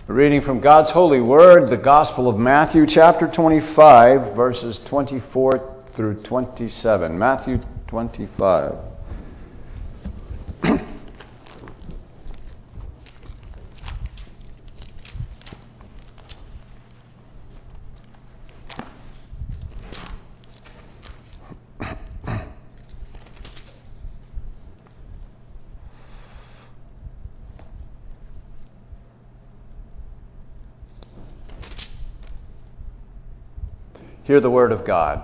Reading from God's holy word, the Gospel of Matthew, chapter 25, verses 24 through 27. Matthew 25. Hear the word of God.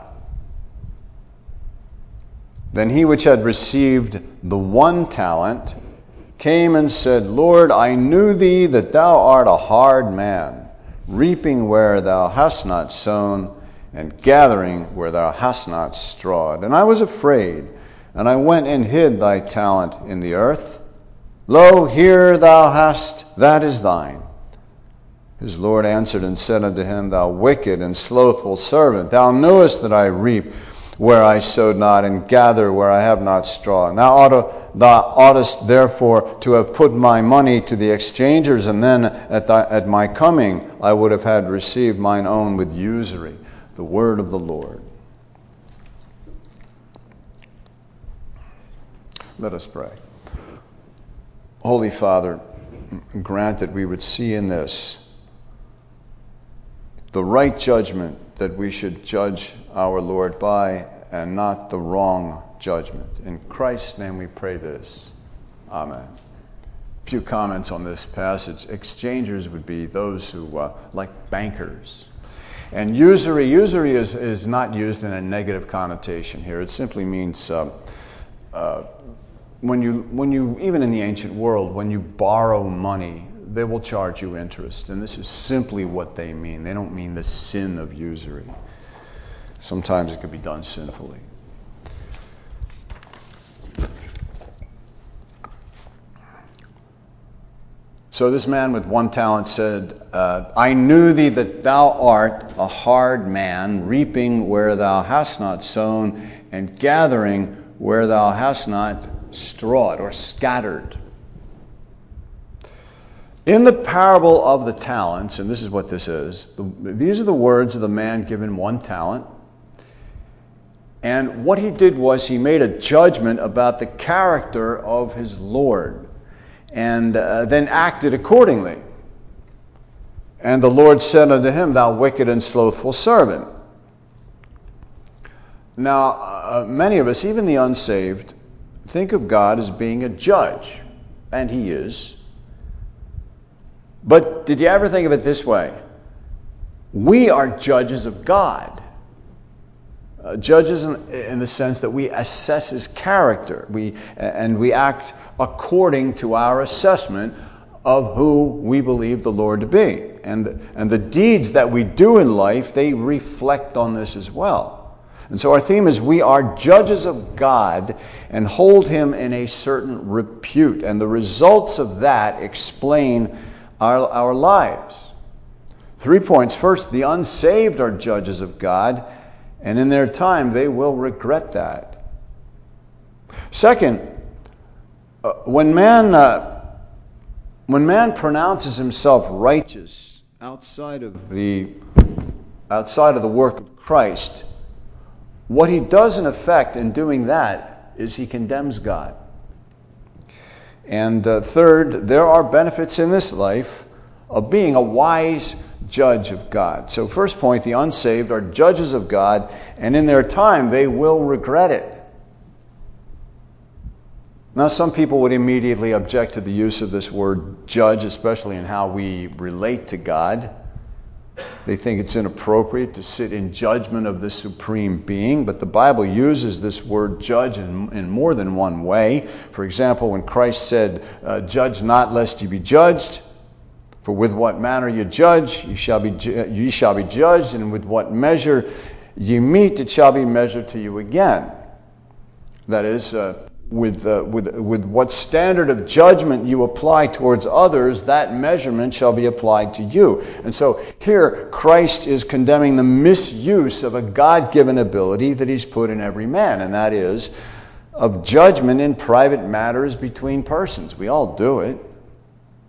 Then he which had received the 1 talent came and said, Lord, I knew thee that thou art a hard man, reaping where thou hast not sown, and gathering where thou hast not strawed. And I was afraid, and I went and hid thy talent in the earth. Lo, here thou hast, that is thine. His Lord answered and said unto him, Thou wicked and slothful servant, thou knowest that I reap where I sowed not, and gather where I have not straw. Thou oughtest therefore to have put my money to the exchangers, and then at my coming I would have had received mine own with usury. The word of the Lord. Let us pray. Holy Father, grant that we would see in this the right judgment that we should judge our Lord by, and not the wrong judgment. In Christ's name we pray this. Amen. A few comments on this passage. Exchangers would be those who, like bankers. And usury is not used in a negative connotation here. It simply means when you, even in the ancient world, when you borrow money, they will charge you interest. And this is simply what they mean. They don't mean the sin of usury. Sometimes it could be done sinfully. So this man with 1 talent said, I knew thee that thou art a hard man, reaping where thou hast not sown, and gathering where thou hast not strawed or scattered. In the parable of the talents, and this is what this is, these are the words of the man given 1 talent. And what he did was he made a judgment about the character of his Lord, and then acted accordingly. And the Lord said unto him, Thou wicked and slothful servant. Now, many of us, even the unsaved, think of God as being a judge, and he is. But did you ever think of it this way? We are judges of God. Judges in the sense that we assess his character. We act according to our assessment of who we believe the Lord to be. And the deeds that we do in life, they reflect on this as well. And so our theme is we are judges of God and hold him in a certain repute. And the results of that explain our lives. 3 points. First, the unsaved are judges of God, and in their time they will regret that. Second, when man pronounces himself righteous outside of the work of Christ, what he does in effect in doing that is he condemns God. And third, there are benefits in this life of being a wise judge of God. So first point, the unsaved are judges of God, and in their time they will regret it. Now, some people would immediately object to the use of this word judge, especially in how we relate to God. They think it's inappropriate to sit in judgment of the supreme being, but the Bible uses this word judge in more than one way. For example, when Christ said, judge not lest ye be judged, for with what manner you judge, ye shall be judged, and with what measure ye mete, it shall be measured to you again. That is, with what standard of judgment you apply towards others, that measurement shall be applied to you. And so here Christ is condemning the misuse of a God-given ability that he's put in every man, and that is of judgment in private matters between persons. We all do it.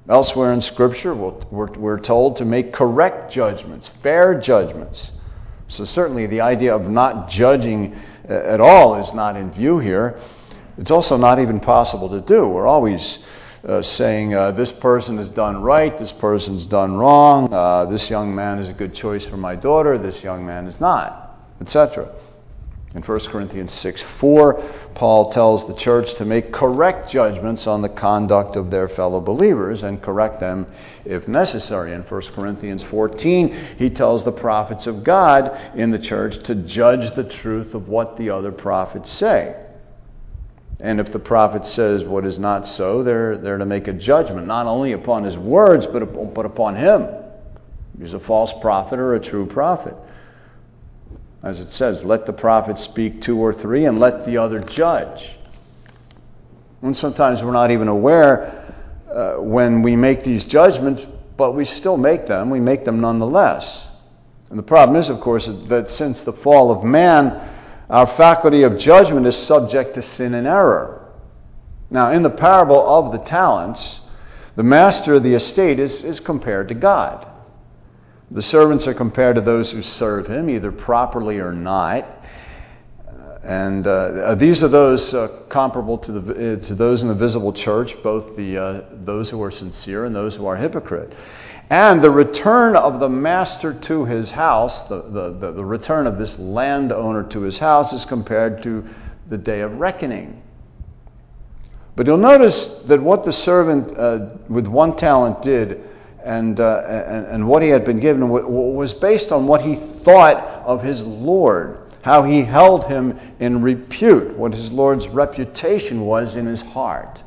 Elsewhere in Scripture, we're told to make correct judgments, fair judgments. So certainly the idea of not judging at all is not in view here. It's also not even possible to do. We're always saying this person has done right, this person's done wrong, this young man is a good choice for my daughter, this young man is not, etc. In 1 Corinthians 6:4, Paul tells the church to make correct judgments on the conduct of their fellow believers and correct them if necessary. In 1 Corinthians 14, he tells the prophets of God in the church to judge the truth of what the other prophets say. And if the prophet says what is not so, they're to make a judgment, not only upon his words, but upon him. He's a false prophet or a true prophet. As it says, let the prophet speak 2 or 3 and let the other judge. And sometimes we're not even aware when we make these judgments, but we still make them. We make them nonetheless. And the problem is, of course, that since the fall of man, our faculty of judgment is subject to sin and error. Now, in the parable of the talents, the master of the estate is compared to God. The servants are compared to those who serve him, either properly or not. And these are those comparable to those in the visible church, both those who are sincere and those who are hypocrite. And the return of the master to his house, the return of this landowner to his house, is compared to the day of reckoning. But you'll notice that what the servant with 1 talent did and what he had been given was based on what he thought of his Lord, how he held him in repute, what his Lord's reputation was in his heart.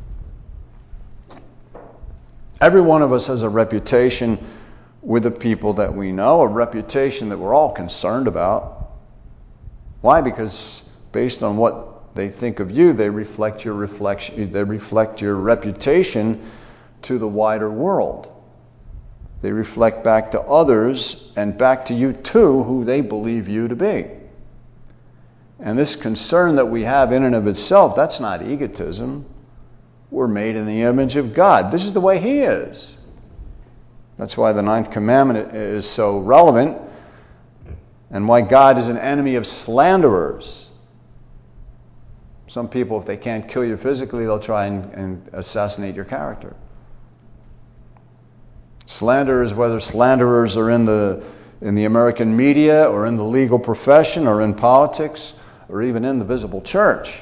Every one of us has a reputation with the people that we know, a reputation that we're all concerned about. Why? Because based on what they think of you, they reflect your reputation to the wider world. They reflect back to others and back to you too, who they believe you to be. And this concern that we have in and of itself, that's not egotism. We're made in the image of God. This is the way He is. That's why the 9th commandment is so relevant, and why God is an enemy of slanderers. Some people, if they can't kill you physically, they'll try and assassinate your character. Slanderers, whether slanderers are in the American media or in the legal profession or in politics or even in the visible church.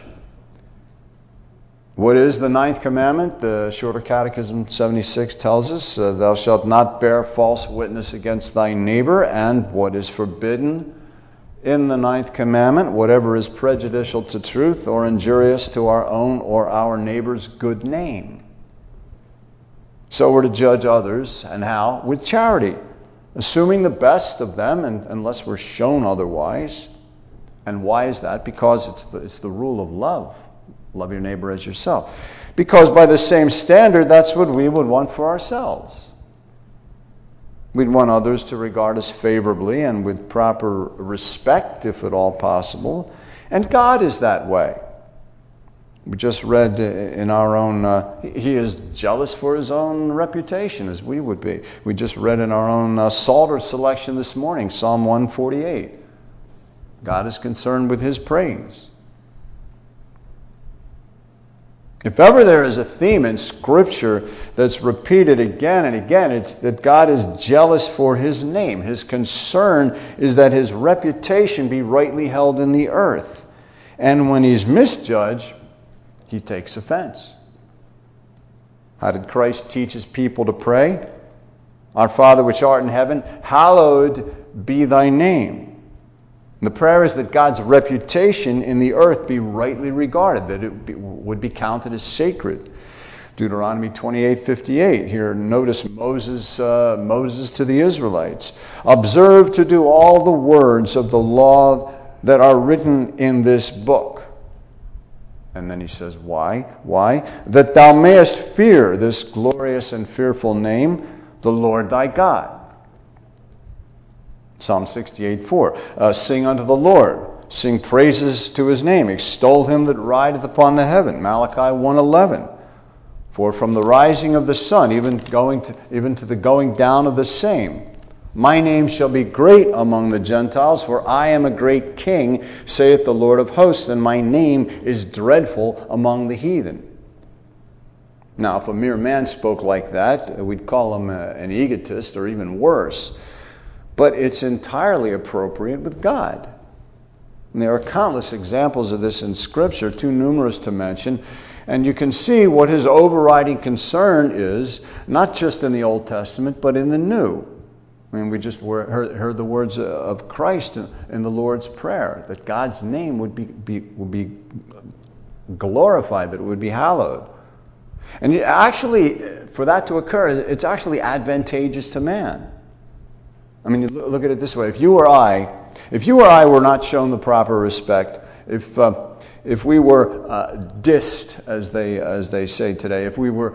What is the 9th commandment? The Shorter Catechism 76 tells us, thou shalt not bear false witness against thy neighbor, and what is forbidden in the 9th commandment, whatever is prejudicial to truth or injurious to our own or our neighbor's good name. So we're to judge others, and how? With charity, assuming the best of them, and unless we're shown otherwise. And why is that? Because it's the rule of love. Love your neighbor as yourself. Because by the same standard, that's what we would want for ourselves. We'd want others to regard us favorably and with proper respect, if at all possible. And God is that way. We just read in our own, He is jealous for His own reputation, as we would be. We just read in our own Psalter selection this morning, Psalm 148. God is concerned with His praise. If ever there is a theme in Scripture that's repeated again and again, it's that God is jealous for His name. His concern is that His reputation be rightly held in the earth. And when He's misjudged, He takes offense. How did Christ teach His people to pray? Our Father which art in heaven, hallowed be thy name. And the prayer is that God's reputation in the earth be rightly regarded, that it would be counted as sacred. Deuteronomy 28:58. Here, notice Moses to the Israelites. Observe to do all the words of the law that are written in this book. And then he says, why? Why? That thou mayest fear this glorious and fearful name, the Lord thy God. Psalm 68:4. Sing unto the Lord. Sing praises to His name. Extol Him that rideth upon the heaven. Malachi 1:11. For from the rising of the sun, even to the going down of the same, my name shall be great among the Gentiles, for I am a great king, saith the Lord of hosts, and my name is dreadful among the heathen. Now, if a mere man spoke like that, we'd call him an egotist, or even worse. But it's entirely appropriate with God. And there are countless examples of this in Scripture, too numerous to mention. And you can see what his overriding concern is, not just in the Old Testament, but in the New. I mean, we just heard the words of Christ in the Lord's Prayer, that God's name would be glorified, that it would be hallowed. And actually, for that to occur, it's actually advantageous to man. I mean, look at it this way. If you or I were not shown the proper respect, if we were dissed, as they say today, if we were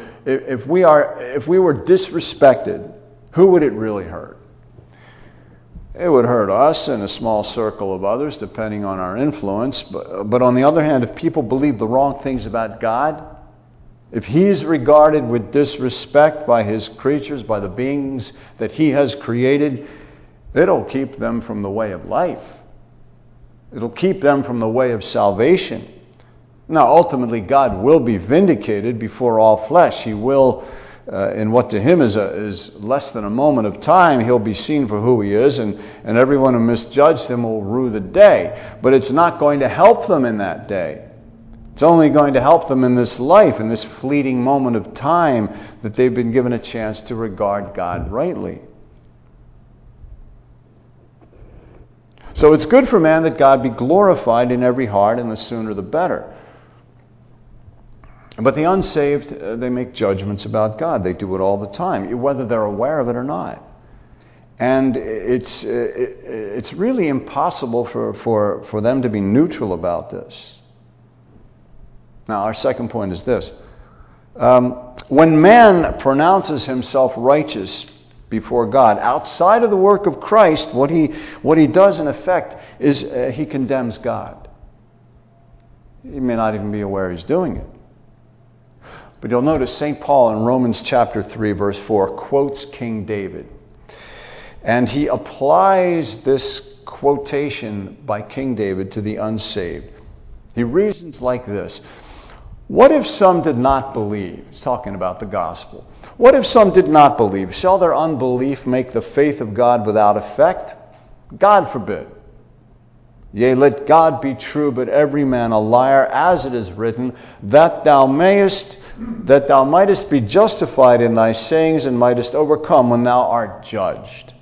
disrespected, who would it really hurt? It would hurt us and a small circle of others, depending on our influence. But on the other hand, if people believe the wrong things about God, if he's regarded with disrespect by his creatures, by the beings that he has created, it'll keep them from the way of life. It'll keep them from the way of salvation. Now, ultimately, God will be vindicated before all flesh. He will, in what to him is less than a moment of time, he'll be seen for who he is, and everyone who misjudged him will rue the day. But it's not going to help them in that day. It's only going to help them in this life, in this fleeting moment of time, that they've been given a chance to regard God rightly. So it's good for man that God be glorified in every heart, and the sooner the better. But the unsaved, they make judgments about God. They do it all the time, whether they're aware of it or not. And it's really impossible for them to be neutral about this. Now, our second point is this. When man pronounces himself righteous before God, outside of the work of Christ, what he does in effect is he condemns God. He may not even be aware he's doing it. But you'll notice St. Paul in Romans chapter 3, verse 4, quotes King David. And he applies this quotation by King David to the unsaved. He reasons like this. What if some did not believe? He's talking about the gospel. What if some did not believe? Shall their unbelief make the faith of God without effect? God forbid. Yea, let God be true, but every man a liar, as it is written, that thou mightest be justified in thy sayings and mightest overcome when thou art judged.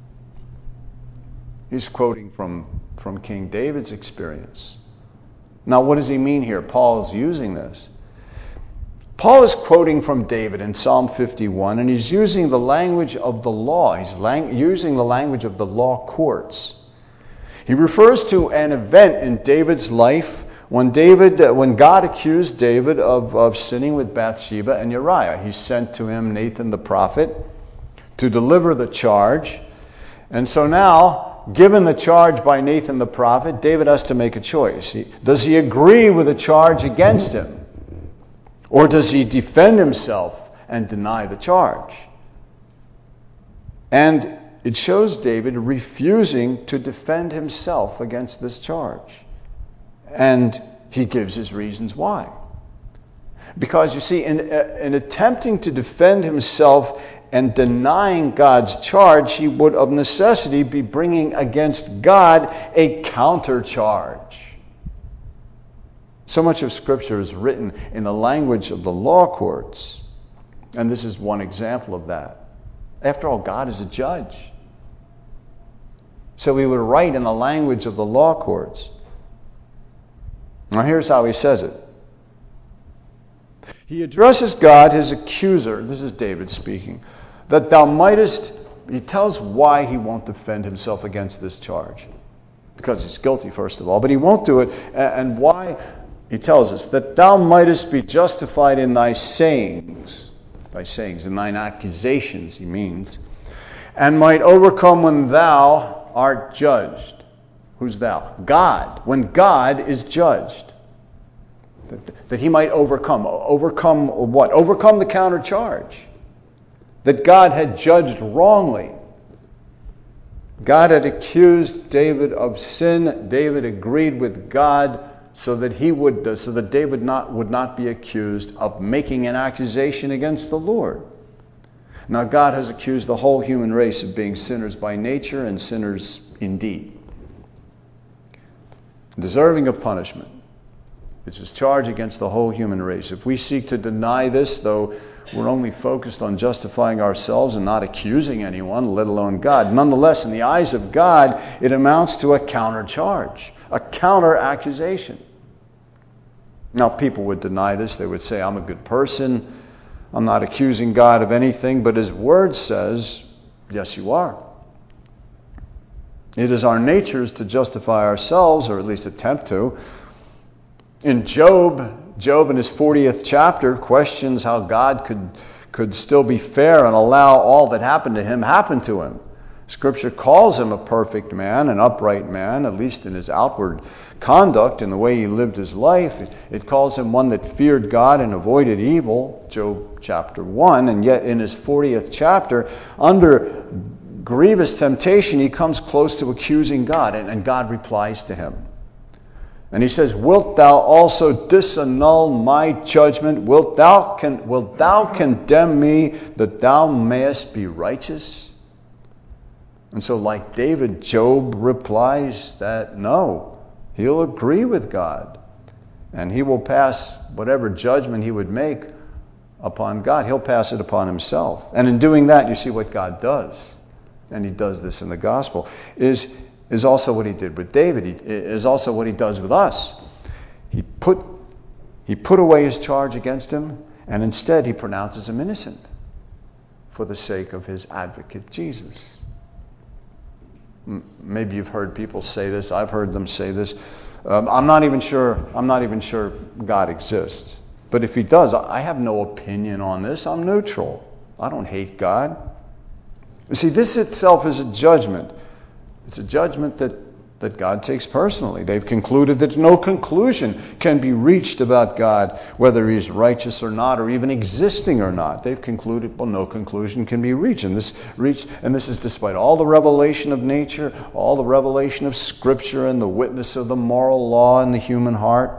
He's quoting from King David's experience. Now, what does he mean here? Paul is using this. Paul is quoting from David in Psalm 51, and he's using the language of the law. He's using the language of the law courts. He refers to an event in David's life when God accused David of sinning with Bathsheba and Uriah. He sent to him Nathan the prophet to deliver the charge. And so now, given the charge by Nathan the prophet, David has to make a choice. Does he agree with the charge against him? Or does he defend himself and deny the charge? And it shows David refusing to defend himself against this charge. And he gives his reasons why. Because you see, in attempting to defend himself and denying God's charge, he would of necessity be bringing against God a countercharge. So much of Scripture is written in the language of the law courts. And this is one example of that. After all, God is a judge. So he would write in the language of the law courts. Now here's how he says it. He addresses God, his accuser, this is David speaking, that thou mightest, he tells why he won't defend himself against this charge. Because he's guilty, first of all, but he won't do it. And why? He tells us, that thou mightest be justified in thy sayings, in thine accusations, he means, and might overcome when thou art judged. Who's thou? God. When God is judged. That he might overcome. Overcome what? Overcome the countercharge. That God had judged wrongly. God had accused David of sin. David agreed with God so that David would not be accused of making an accusation against the Lord. Now God has accused the whole human race of being sinners by nature and sinners indeed, deserving of punishment. It's his charge against the whole human race. If we seek to deny this, though we're only focused on justifying ourselves and not accusing anyone, let alone God, nonetheless, in the eyes of God, it amounts to a countercharge, a counter-accusation. Now, people would deny this. They would say, I'm a good person. I'm not accusing God of anything. But His Word says, yes, you are. It is our natures to justify ourselves, or at least attempt to. In Job in his 40th chapter questions how God could still be fair and allow all that happened to him happen to him. Scripture calls him a perfect man, an upright man, at least in his outward conduct, in the way he lived his life. It calls him one that feared God and avoided evil, Job chapter 1. And yet in his 40th chapter, under grievous temptation, he comes close to accusing God, and God replies to him. And he says, wilt thou also disannul my judgment? Wilt thou condemn me that thou mayest be righteous? And so like David, Job replies that no, he'll agree with God. And he will pass whatever judgment he would make upon God. He'll pass it upon himself. And in doing that, you see what God does. And he does this in the gospel, is also what he did with David. Is also what he does with us. He put away his charge against him, and instead he pronounces him innocent for the sake of his advocate, Jesus. Maybe you've heard people say this. I've heard them say this. I'm not even sure God exists. But if he does, I have no opinion on this. I'm neutral. I don't hate God. You see, this itself is a judgment. It's a judgment that God takes personally. They've concluded that no conclusion can be reached about God, whether He's righteous or not, or even existing or not. They've concluded, well, no conclusion can be reached. And this is despite all the revelation of nature, all the revelation of Scripture, and the witness of the moral law in the human heart.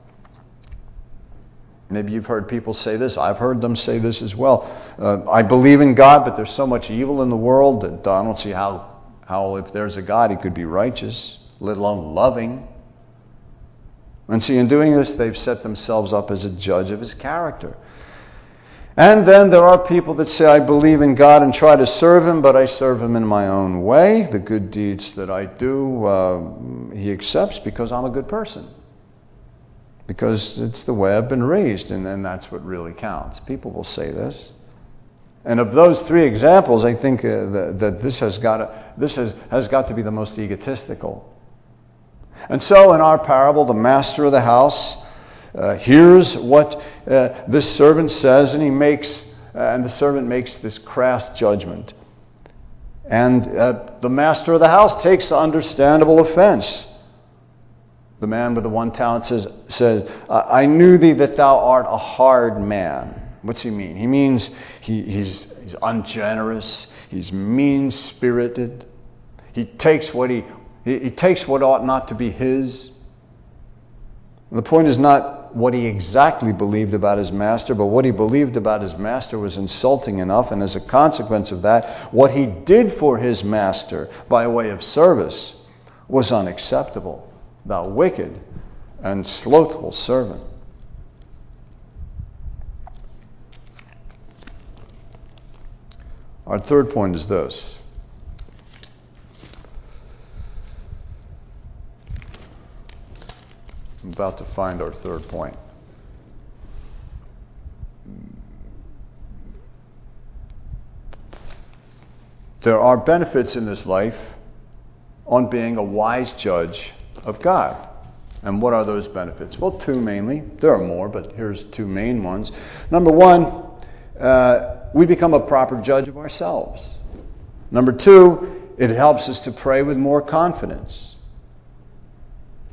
Maybe you've heard people say this. I've heard them say this as well. I believe in God, but there's so much evil in the world that I don't see how if there's a God, He could be righteous, let alone loving. And see, in doing this, they've set themselves up as a judge of His character. And then there are people that say, I believe in God and try to serve Him, but I serve Him in my own way. The good deeds that I do, He accepts because I'm a good person. Because it's the way I've been raised, and that's what really counts. People will say this. And of those three examples, I think that this has got to be the most egotistical. And so in our parable, the master of the house hears what this servant says, and the servant makes this crass judgment. And the master of the house takes understandable offense. The man with the 1 talent says, I knew thee that thou art a hard man. What's he mean? He means he's ungenerous. He's mean-spirited. He takes what ought not to be his. The point is not what he exactly believed about his master, but what he believed about his master was insulting enough, and as a consequence of that, what he did for his master by way of service was unacceptable. Thou wicked and slothful servant. Our third point is this. I'm about to find our third point. There are benefits in this life on being a wise judge of God. And what are those benefits? Well, two mainly. There are more, but here's two main ones. Number one, we become a proper judge of ourselves. Number two, it helps us to pray with more confidence.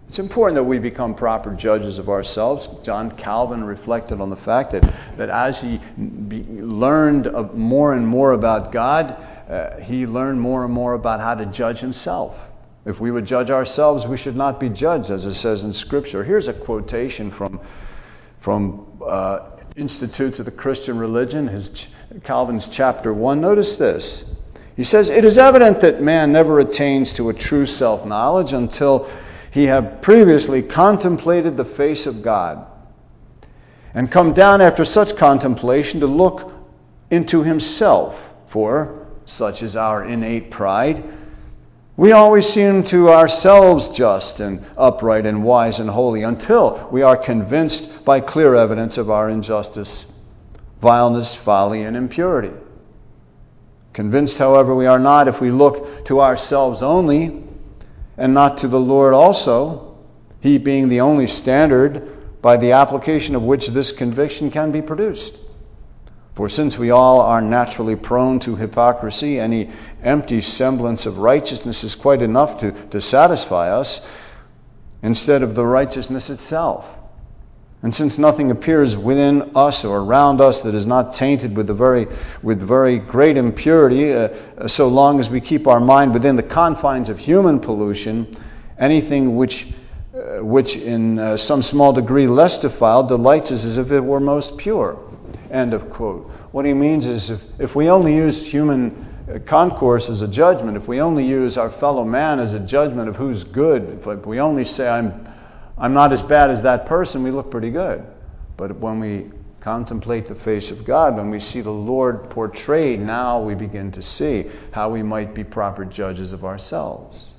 It's important that we become proper judges of ourselves. John Calvin reflected on the fact that as he learned more and more about God, he learned more and more about how to judge himself. If we would judge ourselves, we should not be judged, as it says in Scripture. Here's a quotation from Institutes of the Christian Religion, Calvin's chapter 1. Notice this. He says, "It is evident that man never attains to a true self-knowledge until he have previously contemplated the face of God, and come down after such contemplation to look into himself. For, such is our innate pride, we always seem to ourselves just and upright and wise and holy until we are convinced by clear evidence of our injustice, vileness, folly, and impurity. Convinced, however, we are not if we look to ourselves only, and not to the Lord also, He being the only standard by the application of which this conviction can be produced. For since we all are naturally prone to hypocrisy, any empty semblance of righteousness is quite enough to satisfy us, instead of the righteousness itself. And since nothing appears within us or around us that is not tainted with very great impurity, so long as we keep our mind within the confines of human pollution, anything which in some small degree less defiled delights us as if it were most pure." End of quote. What he means is if we only use human concourse as a judgment, if we only use our fellow man as a judgment of who's good, if we only say I'm not as bad as that person, we look pretty good. But when we contemplate the face of God, when we see the Lord portrayed, now we begin to see how we might be proper judges of ourselves.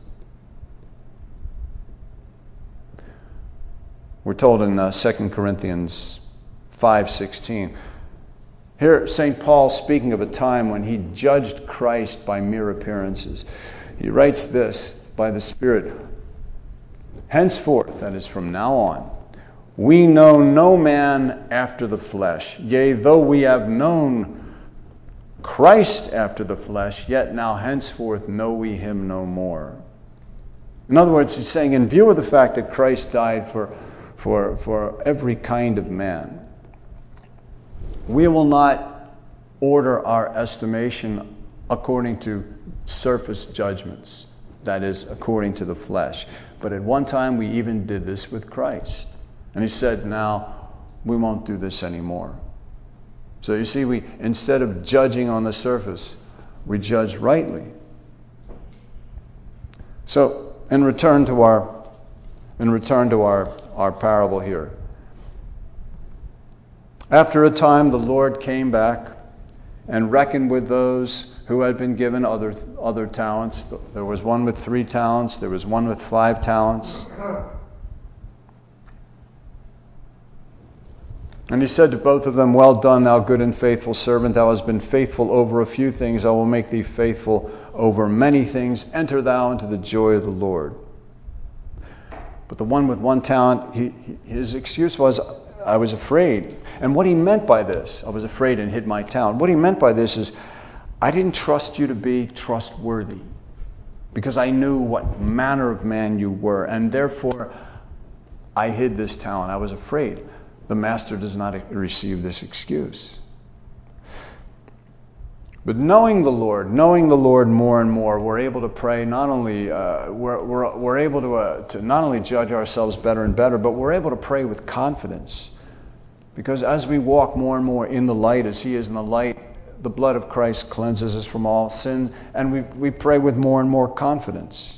We're told in 2 Corinthians 5:16. Here, St. Paul, speaking of a time when he judged Christ by mere appearances, he writes this by the Spirit: "Henceforth," that is from now on, "we know no man after the flesh. Yea, though we have known Christ after the flesh, yet now henceforth know we him no more." In other words, he's saying, in view of the fact that Christ died for every kind of man, we will not order our estimation according to surface judgments, that is, according to the flesh. But at one time we even did this with Christ. And he said, now we won't do this anymore. So you see, we instead of judging on the surface, we judge rightly. So in return to our parable here. After a time, the Lord came back and reckoned with those who had been given other talents. There was one with 3 talents. There was one with 5 talents. And he said to both of them, "Well done, thou good and faithful servant. Thou hast been faithful over a few things. I will make thee faithful over many things. Enter thou into the joy of the Lord." But the one with 1 talent, his excuse was, "I was afraid." And what he meant by this, "I was afraid and hid my talent," what he meant by this is, I didn't trust you to be trustworthy because I knew what manner of man you were, and therefore I hid this talent. I was afraid. The master does not receive this excuse. But knowing the Lord more and more, we're able to pray. Not only we're able to not only judge ourselves better and better, but we're able to pray with confidence, because as we walk more and more in the light, as He is in the light, the blood of Christ cleanses us from all sin, and we pray with more and more confidence.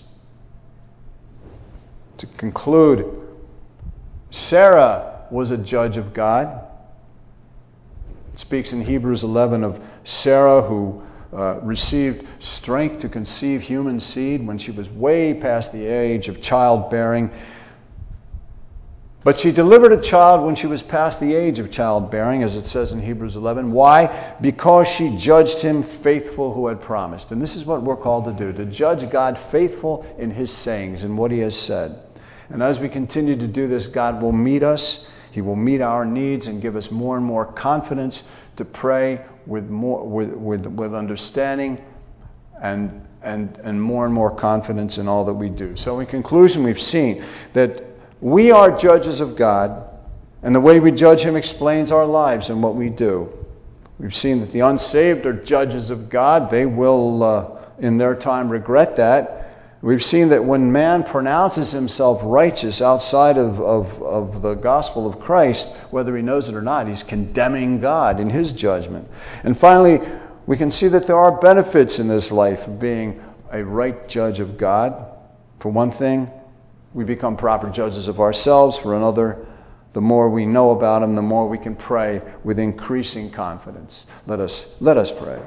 To conclude, Sarah was a judge of God. It speaks in Hebrews 11 of Sarah who received strength to conceive human seed when she was way past the age of childbearing. But she delivered a child when she was past the age of childbearing, as it says in Hebrews 11. Why? Because she judged him faithful who had promised. And this is what we're called to do, to judge God faithful in His sayings and what He has said. And as we continue to do this, God will meet us. He will meet our needs and give us more and more confidence to pray with understanding and more confidence in all that we do. So in conclusion, we've seen that we are judges of God, and the way we judge Him explains our lives and what we do. We've seen that the unsaved are judges of God. They will, in their time, regret that. We've seen that when man pronounces himself righteous outside of the gospel of Christ, whether he knows it or not, he's condemning God in His judgment. And finally, we can see that there are benefits in this life of being a right judge of God. For one thing, we become proper judges of ourselves. For another, the more we know about Him, the more we can pray with increasing confidence. Let us pray.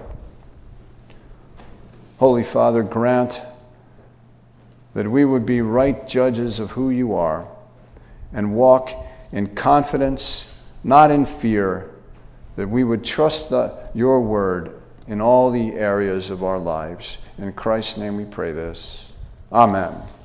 Holy Father, grant that we would be right judges of who You are and walk in confidence, not in fear, that we would trust Your word in all the areas of our lives. In Christ's name we pray this. Amen.